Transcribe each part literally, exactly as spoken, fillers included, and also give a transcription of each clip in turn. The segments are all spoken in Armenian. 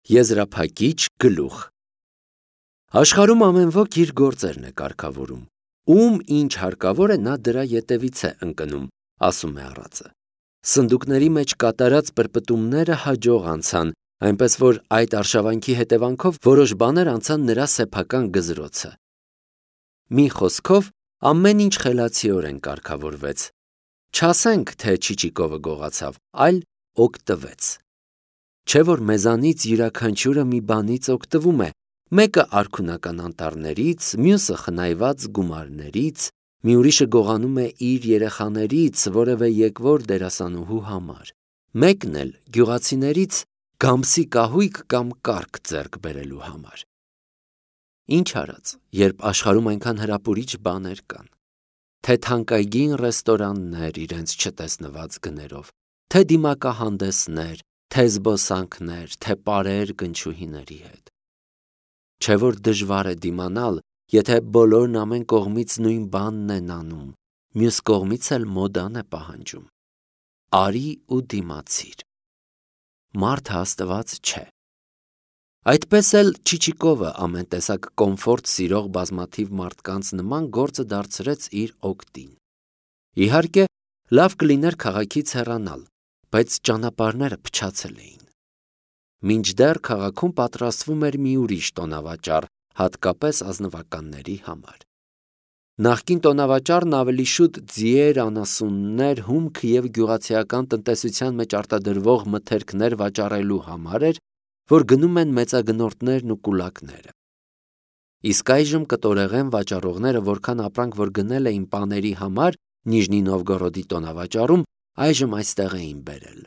Եզրափակիչ գլուխ։ Աշխարհում ամեն ոք իր գործերն է կարգավորում։ Ում ինչ հարկավոր է, նա դրա ետևից է ընկնում, ասում է առածը։ Սնդուկների մեջ կատարած պրպտումները հաջող անցան, այնպես որ այդ արշավանքի հետևանքով որոշ բաներ անցան նրա սեփական գզրոցը։ Մի խոսքով, ամեն ինչ խելացիորեն կարգավորվեց։ Չասենք, թե Չիչիկովը գողացավ, այլ օգտվեց։ Չէ՞ որ մեզանից յուրաքանչյուրը մի բանից օգտվում է, մեկը արքունական անտառներից, մյուսը խնայված գումարներից, մի ուրիշը գողանում է իր երեխաներից որևէ եկվոր դերասանուհու համար, մեկն էլ գյուղացիներից գամսի կահույք կամ կառք ձեռք բերելու համար։ Ինչ արած, երբ աշխարհում այնքան հրապուրիչ բաներ կան, թե թանկագին ռեստորաններ իրենց չտեսնված գներով, թե դիմակահանդեսներ, թե զբոսանքներ, թե պարեր գնչուհիների հետ։ Չէ՞ որ դժվար է դիմանալ, եթե բոլորն ամեն կողմից նույն բանն են անում, մյուս կողմից էլ մոդան է պահանջում։ Արի ու դիմացիր։ Մարդը աստված չէ։ Այդպես էլ Չիչիկովը ամեն տեսակ կոմֆորտ սիրող բազմաթիվ մարդկանց նման գործը դարձրեց իր օգտին։ Իհարկե, լավ կլիներ քաղաքից հեռանալ, բայց ճանապարհները փչացել էին։ Մինչդեռ քաղաքում պատրաստվում էր մի ուրիշ տոնավաճառ, հատկապես ազնվականների համար։ Նախկին տոնավաճառն ավելի շուտ ձիեր, անասուններ, հումք և գյուղացիական տնտեսության մեջ արտադրվող մթերքներ վաճառելու համար էր, որ գնում են մեծագնորդներն ու կուլակները։ Իսկ այժմ կտորեղեն վաճառողները որքան ապրանք որ գնել էին պաների համար Նիժնի Նովգորոդի տոնավաճառում, այժմ այստեղ էին բերել։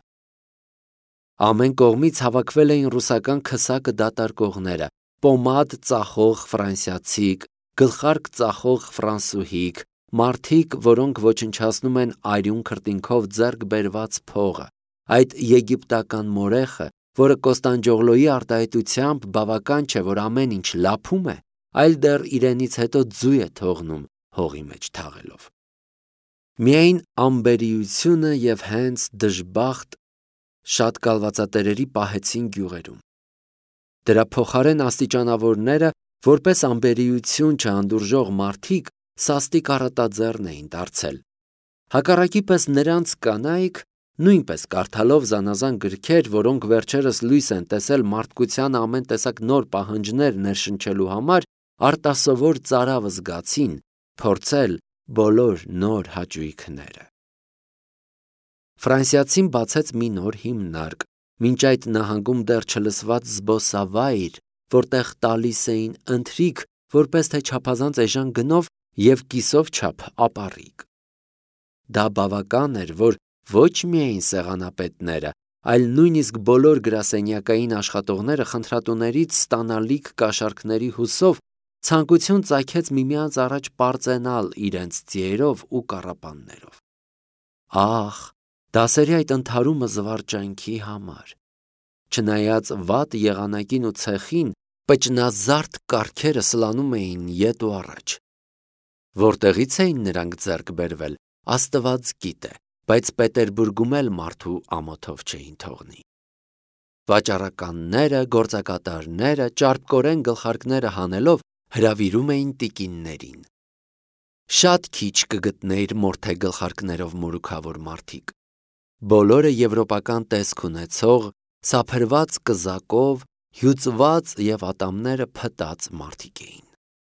Ամեն կողմից հավաքվել էին ռուսական քսակը դատարկողները, պոմադ ծախող ֆրանսիացիք, գլխարկ ծախող ֆրանսուհիք, մարդիկ, որոնք ոչնչացնում են արյուն քրտինքով ձեռք բերված փողը, այդ եգիպտական մորեխը, որը Կոստանդջոգլոյի արտահայտությամբ բավական չէ, որ ամեն ինչ լափում է, այլ դեռ իրենից հետո ձու է թողնում հողի մեջ թաղելով։ Միայն անբերիությունը և հենց դժբախտ շատ կալվածատերերի պահեցին գյուղերում։ Դրա փոխարեն աստիճանավորները, որպես անբերիություն չհանդուրժող մարդիկ, սաստիկ առատաձեռն էին դարձել։ Հակառակի պես նրանց կանայք, նույնպես կարդալով զանազան գրքեր, որոնք վերջերս լույս են տեսել մարդկության ամեն տեսակ նոր պահանջներ ներշնչելու համար, արտասովոր ծարավ զգացին փորձել բոլոր նոր հաճույքները։ Ֆրանսիացին բացեց մի նոր հիմնարկ, մինչ այդ նահանգում դեռ չլսված զբոսավայր, որտեղ տալիս էին ընթրիք, որպես թե չափազանց էժան գնով և կիսով չափ ապառիկ։ Դա բավական էր, որ ոչ միայն սեղանապետները, այլ նույնիսկ բոլոր գրասենյակային աշխատողները խնդրատուներից ստանալիք կաշառքների հուսով ցանկություն ծագեց միմյանց առաջ պարծենալ իրենց ձիերով ու կառապաններով։ Ահ, դասերի այդ ընդհարումը զվարճանքի համար։ Չնայած վատ եղանակին ու ցեխին, պճնազարդ կառքերը սլանում էին ետ ու առաջ։ Որտեղից էին նրանք ձեռք բերվել, Աստված գիտե, բայց Պետերբուրգում էլ մարդու ամոթով չէին թողնի։ Վաճառականները, գործակատարները, ճարպկորեն գլխարկները հանելով, հրավիրում էին տիկիններին։ Շատ քիչ կգտնեիր մորթե գլխարկներով մորուքավոր մարդիկ։ Բոլորը եվրոպական տեսք ունեցող, սափրված կզակով, հյուծված և ատամները փտած մարդիկ էին։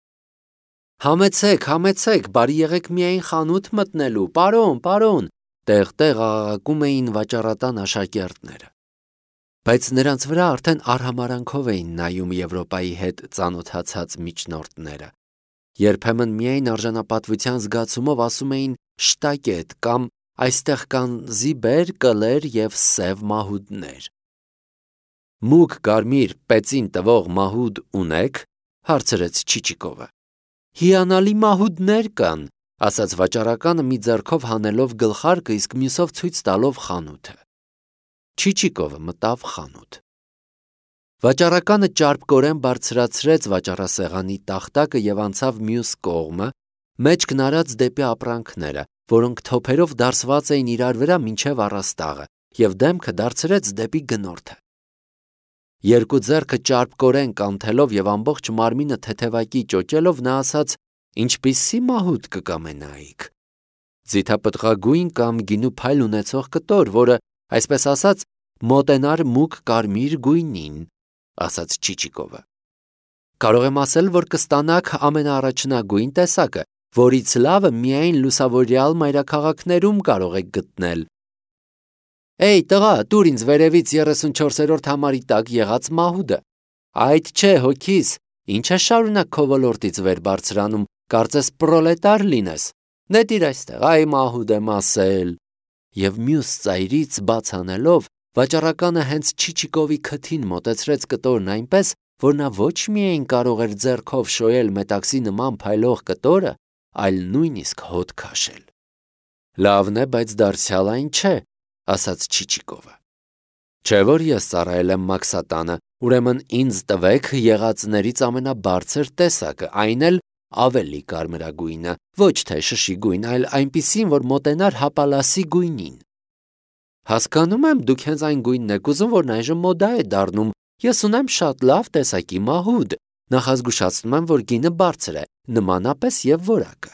Համեցեք, համեցեք, բարի եղեք միայն խանութ մտնելու, պարոն, պարոն, տեղ-տեղ աղաղակում էին վաճառատան աշակերտները։ Բայց նրանց վրա արդեն արհամարհանքով էին նայում Եվրոպայի հետ ծանոթացած միջնորդները։ Երբեմն միայն արժանապատվության զգացումով ասում էին շտակետ կամ այստեղ կան զիբեր, կլեր և սև մահուդներ։ Մուգ կարմիր պեծին տվող մահուդ ունե՞ք, հարցրեց Չիչիկովը։ Հիանալի մահուդներ կան, ասաց վաճառականը մի ձեռքով հանելով գլխարկը, իսկ մյուսով ցույց տալով խանութը։ Չիչիկովը մտավ խանութ։ Վաճառականը ճարպկորեն բարձրացրեց վաճառասեղանի տախտակը և անցավ մյուս կողմը, մեջքն արած դեպի ապրանքները, որոնք թոփերով դարսված էին իրար վրա մինչև առաստաղը, և դեմքը դարձրեց դեպի գնորդը։ Երկու ձեռքը ճարպկորեն կանթելով եւ ամբողջ մարմինը թեթևակի ճոճելով նա ասաց. «Ինչպիսի մահուտ կկամենայիք»։ Ձիթապտղագույն կամ գինու փայլ ունեցող կտոր, որը, այսպես ասած, մոտենար մուգ կարմիր գույնին, ասաց Չիչիկովը։ Կարող եմ ասել, որ կստանաք ամենաառաջնագույն տեսակը, որից լավը միայն լուսավորյալ մայրաքաղաքներում կարող եք գտնել։ Էй, տղա, տուր ինձ վերևից երեսունչորսերորդ համարի տակ եղած մահուդը։ Այդ չէ, հոգիս, ինչ է շարունակ քո ոլորտից վեր բարձրանում, կարծես պրոլետար լինես։ Նետիր այստեղ, այ մահուդ եմ ասել։ Եվ մյուս ծայրից բաց անելով, վաճառականը հենց Չիչիկովի քթին մոտեցրեց կտորն այնպես, որ նա ոչ միայն կարող էր ձեռքով շոյել մետաքսի նման փայլող կտորը, այլ նույնիսկ հոտ քաշել։ Լավն է, բայց դարձյալ այն չէ, ասաց Չիչիկովը։ Չէ որ ես ծառայել եմ Մաքսատանը, ուրեմն ինձ տվեք եղածներից ամենաբարձր տեսակը, այն էլ ավելի կարմրագույնը, ոչ թե շշի գույն, այլ այնպիսին, որ մոտենար հապալասի գույնին։ Հասկանում եմ, դուք հենց այն գույնն եք ուզում, որն այժմ մոդա է դառնում։ Ես ունեմ շատ լավ տեսակի մահուդ, նախազգուշացնում եմ, որ գինը բարձր է, նմանապես եւ որակը։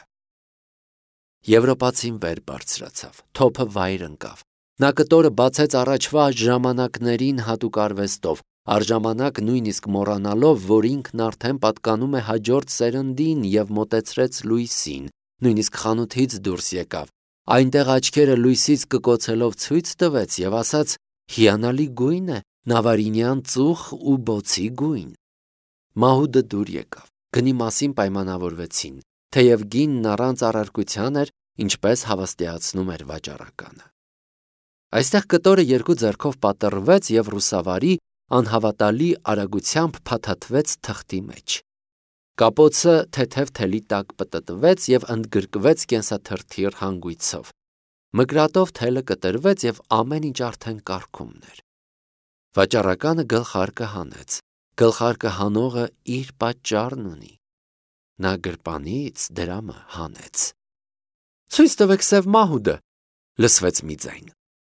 Եվրոպացին վեր բարձրացավ, թոփը վայր ընկավ։ Նա կտորը բացեց առաջվա ժամանակներին հատուկ արվեստով, առժամանակ նույնիսկ մոռանալով, որ ինքն արդեն պատկանում է հաջորդ սերնդին եւ մոտեցրեց լույսին, նույնիսկ խանութից դուրս եկավ։ Այնտեղ աչքերը լույսից կկոցելով ցույց տվեց եւ ասաց. «Հիանալի գույն է, նավարինյան ծուխ ու բոցի գույն»։ Մահուդը դուր եկավ։ Գնի մասին պայմանավորվեցին, թեև գինն առանց առարկության էր, ինչպես հավաստիացնում էր վաճառականը։ Այստեղ կտորը երկու ձեռքով պատռվեց եւ ռուսավարի անհավատալի արագությամբ փաթաթվեց թղթի մեջ։ Կապոցը թեթև թելի տակ պտտվեց եւ ընդգրկվեց կենսաթրթիր հանգույցով։ Մկրատով թելը կտրվեց եւ ամեն ինչ արդեն կարգումն էր։ Վաճառականը գլխարկը հանեց։ Գլխարկը հանողը իր պատճառն ունի։ Նա գրպանից դրամը հանեց։ Ցույց տվեք սև մահուդը, լսվեց մի ձայն։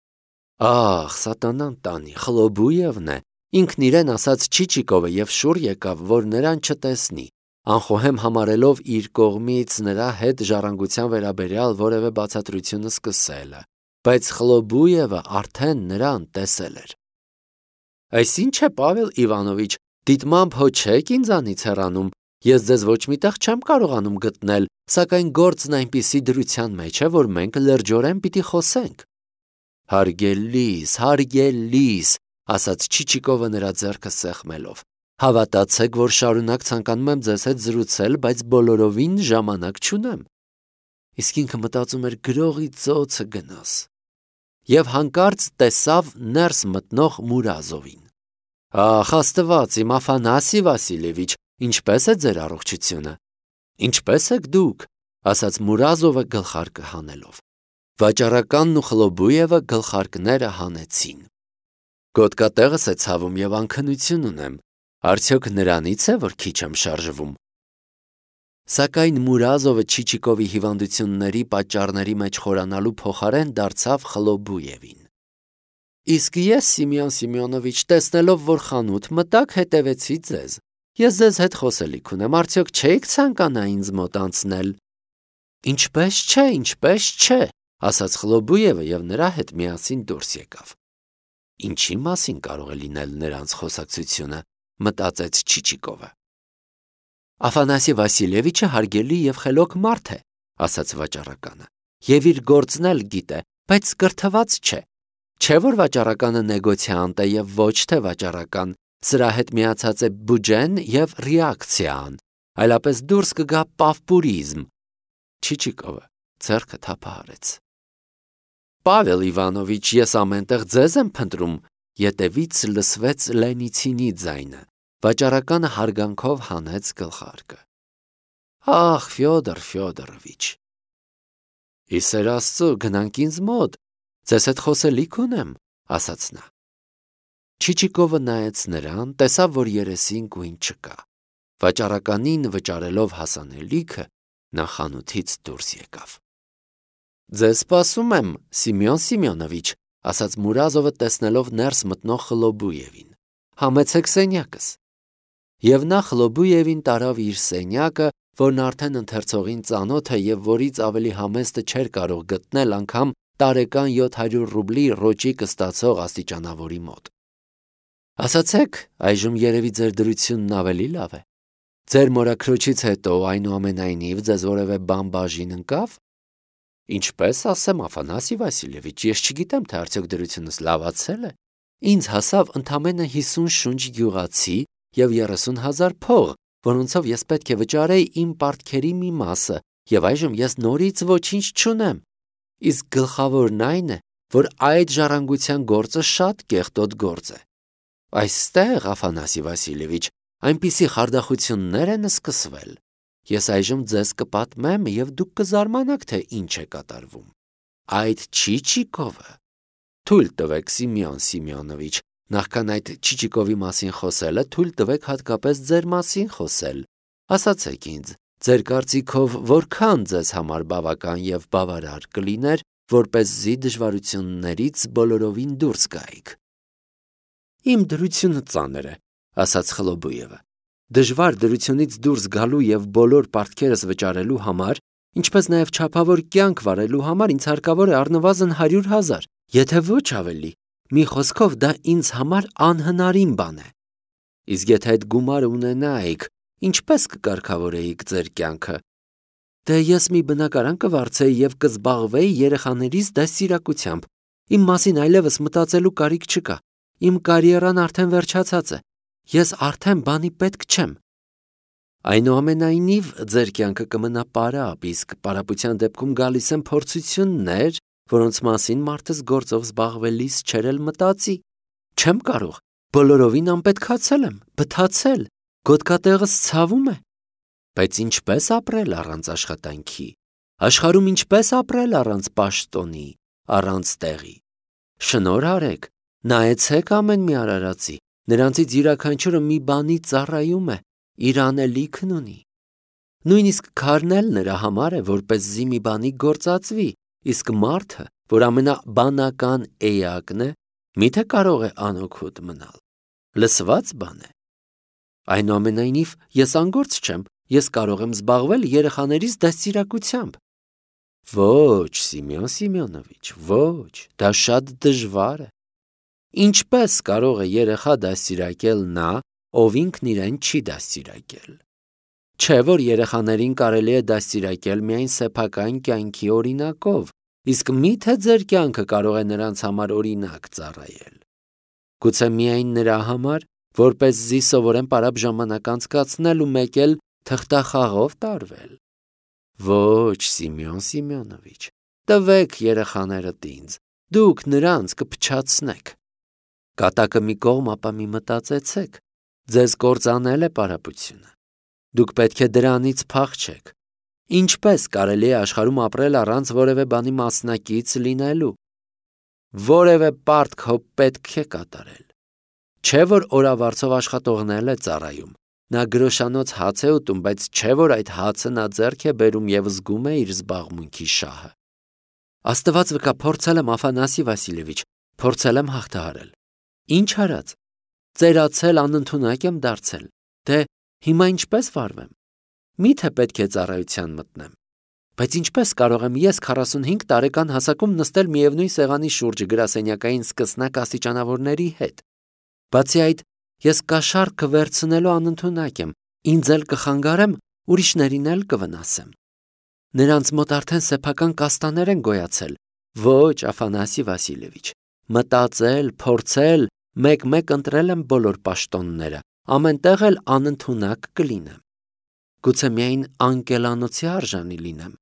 Ահ, սատանան տանի, Խլոբույևն է, ինքն իրեն ասաց Չիչիկովը եւ շուռ եկավ, որ նրան չտեսնի, անխոհեմ համարելով իր կողմից նրա հետ ժառանգության վերաբերյալ որևէ բացատրությունը սկսելը, բայց Խլոբույևը արդեն նրան տեսել էր։ Այսինչ է, Պավել Իվանովիչ, դիտմամբ հո չեք ինձանից հեռանում, ես ձեզ ոչ միտեղ չեմ կարողանում գտնել, սակայն գործն այնպիսի դրության մեջ է, որ մենք լրջորեն պիտի խոսենք։ Հարգելիս, հարգելիս, ասաց Չիչիկովը նրա ձեռքը սեղմելով։ Հավատացեք, որ շարունակ ցանկանում եմ ձեզ հետ զրուցել, բայց բոլորովին ժամանակ չունեմ։ Իսկ ինքը մտածում էր գրողի ծոցը գնաս։ Եվ հանկարծ տեսավ ներս մտնող Մուրազովին։ Ախ, Աստված իմ, Աֆանասի Վասիլևիչ, ինչպե՞ս է ձեր առողջությունը։ Ինչպե՞ս եք դուք, ասաց Մուրազովը գլխարկը հանելով։ Վաճառականն ու Խլոբույևը գլխարկները հանեցին։ Գոտկատեղս է ցավում եւ անքնություն ունեմ։ Արդյոք նրանից է, որ քիչ եմ շարժվում։ Սակայն Մուրազովը Չիչիկովի հիվանդությունների պատճառների մեջ խորանալու փոխարեն դարձավ Խլոբույևին։ Իսկ ես, Սիմեոն Սիմեոնովիչ, տեսնելով, որ խանութ մտաք, հետևեցի ձեզ։ Ես ձեզ հետ խոսելիք ունեմ, արդյոք չեք ցանկանա ինձ մոտ անցնել։ Ինչպես չէ, ինչպես չէ, ասաց Խլոբույևը եւ նրա հետ միասին դուրս եկավ։ Ինչի մասին կարող է լինել նրանց խոսակցությունը, մտածեց Չիչիկովը։ Աֆանասի Վասիլևիչը հարգելի եւ խելոք մարդ է, ասաց վաճառականը, եւ իր գործն էլ գիտե, բայց կրթված չէ։ Չէ որ վաճառականը նեգոցիանտ է եւ ոչ թե վաճառական, սրա հետ միացած է բուջեն եւ ռեակցիան, այլապես դուրս կգա պավպուրիզմ։ Չիչիկովը ձեռքը թափահարեց։ Պավել Իվանովիչ, ես ամենտեղ ձեզ եմ փնտրում, ետևից լսվեց Լենիցինի ձայնը։ Վաճառականը հարգանքով հանեց գլխարկը։ Ախ, Ֆյոդոր Ֆյոդորովիչ։ Իսեր Աստծո, գնանք ինձ մոտ, ձեզ հետ խոսելիք ունեմ, ասաց նա։ Չիչիկովը նայեց նրան, տեսավ, որ երեսին գույն չկա։ Վաճառականին վճարելով հասանելիքը, նա խանութից դուրս եկավ։ Ձեզ սպասում եմ, Սիմեոն Սիմեոնովիչ, ասաց Մուրազովը տեսնելով ներս մտնող Խլոբույևին։ համեցեք սենյակս։ Եվ նա Խլոբուևին տարավ իր սենյակը, որն արդեն ընթերցողին ծանոթ է եւ որից ավելի համեստը չէր կարող գտնել անգամ տարեկան յոթ հարյուր ռուբլի ռոճիկ ստացող աստիճանավորի մոտ։ Ասացեք, այժմ երևի ձեր դրությունն ավելի լավ է։ Ձեր մորաքրոջից հետո այնուամենայնիվ ձեզ որևէ բան բաժին ընկավ։ Ինչպես ասեմ, Աֆանասի Վասիլևիչ, ես չգիտեմ, թե արդյոք դրությունս լավացել է։ Ինձ հասավ ընդամենը հիսուն շունչ գյուղացի եւ երեսուն հազար փող, որոնցով ես պետք է վճարեի իմ պարտքերի մի մասը, եւ այժմ ես նորից ոչինչ չունեմ։ Իսկ գլխավորն այն է, որ այդ ժառանգության գործը շատ կեղտոտ գործ է։ Այստեղ, Աֆանասի Վասիլևիչ, այնպիսի խարդախություններ են սկսվել։ Ես այժմ ձեզ կպատմեմ եւ դուք կզարմանաք, թե ինչ է կատարվում։ Այդ Չիչիկովը, թույլ տվեք Սիմեոն Սիմեոնովիչ, նախքան այդ Չիչիկովի մասին խոսելը, թույլ տվեք հատկապես ձեր մասին խոսել։ Ասացեք ինձ, ձեր կարծիքով որքան ձեզ համար բավական եւ բավարար կլիներ, որպեսզի դժվարություններից բոլորովին դուրս գայիք։ Իմ դրությունը ծանր է, ասաց Խլոբուևը։ Դժվար դրությունից դուրս գալու եւ բոլոր պարտքերս վճարելու համար, ինչպես նաեւ չափավոր կյանք վարելու համար ինձ հարկավոր է առնվազն հարյուր հազար, եթե ոչ ավելի։ Մի խոսքով դա ինձ համար անհնարին բան է։ Իսկ եթե այդ գումարը ունենայիք, ինչպես կկարգավորեիք ձեր կյանքը։ Դե ես մի բնակարան կվարձեի եւ կզբաղվեի երեխաներիս դաստիարակությամբ։ Իմ մասին այլևս մտածելու կարիք չկա։ Իմ կարիերան արդեն վերջացած է։ Ես արդեն բանի պետք չեմ։ Այնուամենայնիվ ձեր կյանքը կմնա պարապ, իսկ պարապության դեպքում գալիս են փորձություններ, որոնց մասին մարդս գործով զբաղվելիս չէր էլ մտածի։ Չեմ կարող, բոլորովին անպետքացել եմ, բթացել, գոտկատեղս ցավում է։ Բայց ինչպես ապրել առանց աշխատանքի։ Աշխարհում ինչպես ապրել առանց պաշտոնի, առանց տեղի։ Շնորհ արեք, նայեցեք ամեն մի արարածի, նրանցից յուրաքանչյուրը մի բանի ծառայում է, իր անելիքն ունի։ Նույնիսկ քարն էլ նրա համար է, որպեսզի մի բանի գործածվի, իսկ մարդը, որ ամենաբանական էակն է, միթե կարող է անօգուտ մնալ։ Լսված բան է։ Այնուամենայնիվ ես անգործ չեմ, ես կարող եմ զբաղվել երեխաներիս դաստիարակությամբ։ Ոչ, Սիմեոն Սիմեոնովիչ, ոչ, դա շատ դժվար է։ Ինչպես կարող է երեխա դաստիարակել նա, ով ինքն իրեն չի դաստիարակել։ Չէ՞ որ երեխաներին կարելի է դաստիարակել միայն սեփական կյանքի օրինակով, իսկ միթե ձեր կյանքը կարող է նրանց համար օրինակ ծառայել։ Գուցե միայն նրա համար, որպեսզի սովորեն պարապ ժամանակ անցկացնել ու մեկ էլ թղթախաղով տարվել։ Ոչ, Սիմեոն Սիմեոնովիչ, տվեք երեխաներդ ինձ, դուք նրանց կփչացնեք։ Կատակը մի կողմ, ապա մի մտածեցեք, ձեզ կործանել է պարապությունը։ Դուք պետք է դրանից փախչեք։ Ինչպես կարելի է աշխարհում ապրել առանց որևէ բանի մասնակից լինելու։ Որևէ պարտք հո պետք է կատարել։ Չէ՞ որ օրավարձով աշխատողնել է ծառայում։ Նա գրոշանոց հաց է ուտում, բայց չէ՞ որ այդ հացը նա ձեռք է բերում եւ զգում է իր զբաղմունքի շահը։ Աստված վկա, փորձել եմ Աֆանասի Վասիլևիչ, փորձել եմ հաղթահարել։ Ինչ արած։ Ծերացել անընդունակ եմ դարձել։ Դե հիմա ինչպես վարվեմ։ Միթե պետք է ծառայության մտնեմ։ Բայց ինչպես կարող եմ ես քառասունհինգ տարեկան հասակում նստել միևնույն սեղանի շուրջը գրասենյակային սկսնակ աստիճանավորների հետ։ Բացի այդ, ես կաշառքը վերցնելու անընդունակ եմ, ինձ էլ կխանգարեմ, ուրիշներին էլ կվնասեմ։ Նրանց մոտ արդեն սեփական կաստաներ են գոյացել։ Ոչ, Աֆանասի Վասիլևիչ, մտածել, փորձել, մեկ-մեկ ընտրել եմ բոլոր պաշտոնները, ամենտեղ էլ անընդունակ կլինեմ։ Գուցե միայն անկելանոցի արժանի լինեմ։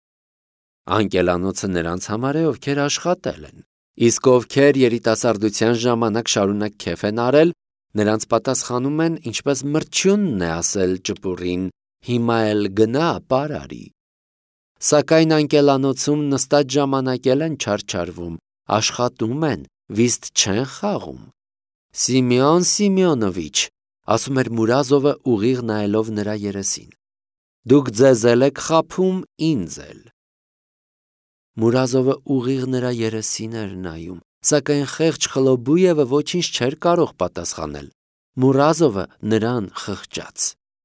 Անկելանոցը նրանց համար է, ովքեր աշխատել են, իսկ ովքեր երիտասարդության ժամանակ շարունակ քեֆ են արել, նրանց պատասխանում են, ինչպես մրջյունն է ասել ճպուրին, հիմա էլ գնա պարարի։ Սակայն անկելանոցում նստած ժամանակել են չարչարվում, աշխատում են, վիստ չեն խաղում։ Սիմեոն Սիմեոնովիչ, ասում էր Մուրազովը ուղիղ նայելով նրա երեսին։ Դուք ձեզ էլ եք խաբում, ինձ էլ։ Մուրազովը ուղիղ նրա երեսին էր նայում, սակայն խեղճ Խլոբուևը ոչինչ չէր կարող պատասխանել, Մուրազովը նրան խղճաց.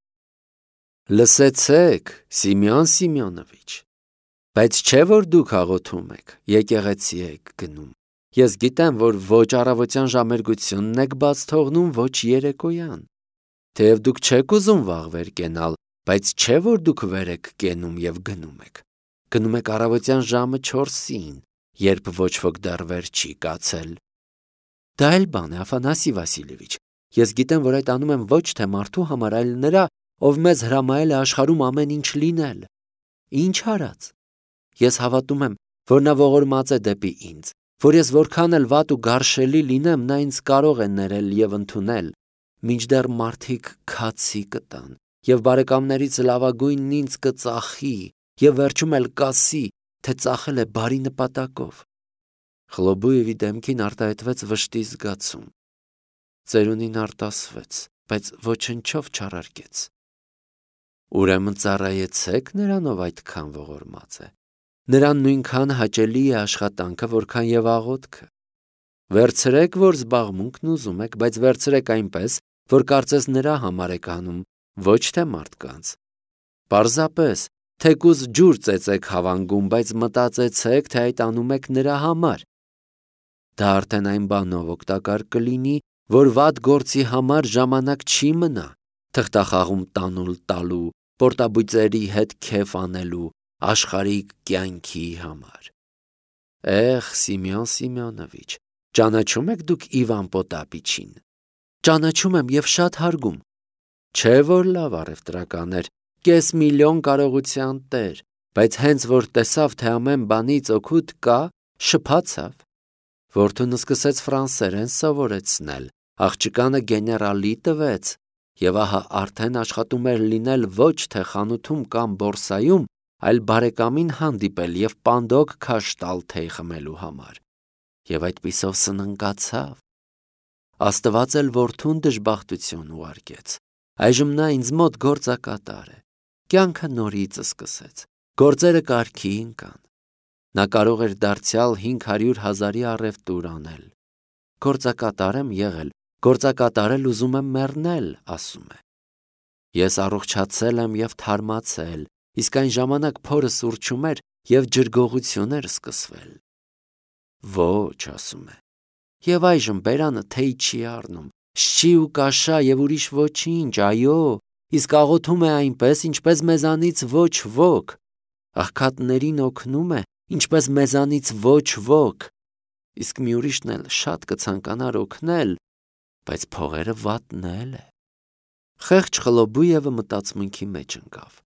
Լսեցեք, Սիմեոն Սիմեոնովիչ, բայց չէ որ դուք աղոթում եք, եկեղեցի եք գնում։ Ես գիտեմ, որ ոչ առավոտյան ժամերգությունն եք բաց թողնում, ոչ երեկոյան։ Թեև դուք չեք ուզում վաղ վեր կենալ, բայց չէ որ դուք վեր եք կենում եւ գնում եք։ Գնում եք առավոտյան ժամը չորսին, երբ ոչ ոք դեռ վեր չի կացել։ Դա էլ բան է, Աֆանասի Վասիլևիչ։ Ես գիտեմ, որ այդ անում եմ ոչ թե մարդու համար, այլ նրա, ով մեզ հրամայել է աշխարհում ամեն ինչ լինել։ Ինչ արած։ Ես հավատում եմ, որ նա ողորմած է դեպի ինձ, որ ես որքան էլ վատ ու գարշելի լինեմ, նա ինձ կարող է ներել եւ ընդունել, մինչդեռ մարդիկ քացի կտան, եւ բարեկամներից լավագույնն ինձ կծախի, եւ վերջում էլ կասի, թե ծախել է բարի նպատակով։ Խլոբուևի դեմքին արտահայտվեց վշտի զգացում։ Ծերունին արտասվեց, բայց ոչնչով չարարկեց։ Ուրեմն ծառայեցեք նրանով այդքան ողորմած է։ Նրան նույնքան հաճելի է աշխատանքը, որքան եւ աղոթքը։ Վերցրեք, որ զբաղմունքն ուզում եք, բայց վերցրեք այնպես, որ կարծես նրա համար եք անում, ոչ թե մարդկանց։ Պարզապես, թեկուզ ջուր ծեծեք հավանգում, բայց մտածեցեք, թե այդ անում եք նրա համար։ Դա արդեն այն բանով օգտակար կլինի, որ վատ գործի համար ժամանակ չի մնա, թղթախաղում տանուլ տալու, պորտաբույծերի հետ քեֆ անելու, աշխարհիկ կյանքի համար։ Էխ, Սիմեոն Սիմեոնովիչ, ճանաչում եք դուք Իվան Պոտապիչին։ Ճանաչում եմ եւ շատ հարգում։ Չէ որ լավ առևտրական էր, կես միլիոն կարողության տեր, բայց հենց որ տեսավ, թե ամեն բանից օգուտ կա, շփացավ։ Որդուն սկսեց ֆրանսերեն սովորեցնել, աղջկանը գեներալի տվեց, եւ ահա արդեն աշխատում էր լինել ոչ թե խանութում կամ բորսայում, այլ բարեկամին հանդիպել եւ պանդոկ քաշ տալ թեյ խմելու համար։ Եվ այդպիսով սննկացավ։ Աստված էլ որդուն դժբախտություն ուղարկեց։ Այժմ նա ինձ մոտ գործակատար է։ Կյանքը նորից սկսեց։ Գործերը կարգի ընկան։ Նա կարող էր դարձյալ հինգ հարյուր հազարի առևտուր անել։ Գործակատար եմ եղել, գործակատարել ուզում եմ մեռնել, ասում է։ Ես առողջացել եմ եւ թարմացել, իսկ այն ժամանակ փորս սուրճում էր եւ ջրգողություն էր սկսվել։ Ոչ, ասում է։ Եվ այժմ բերանը թեյ չի առնում, շչի ու կաշա եւ ուրիշ ոչինչ, այո, իսկ աղոթում է այնպես, ինչպես մեզանից ոչ ոք։ Աղքատներին օգնում է, ինչպես մեզանից ոչ ոք։ Իսկ մի ուրիշն էլ շատ կցանկանար օգնել, բայց փողերը վատնել է։ Խեղճ Խլոբուևը մտածմունքի մեջ ընկավ։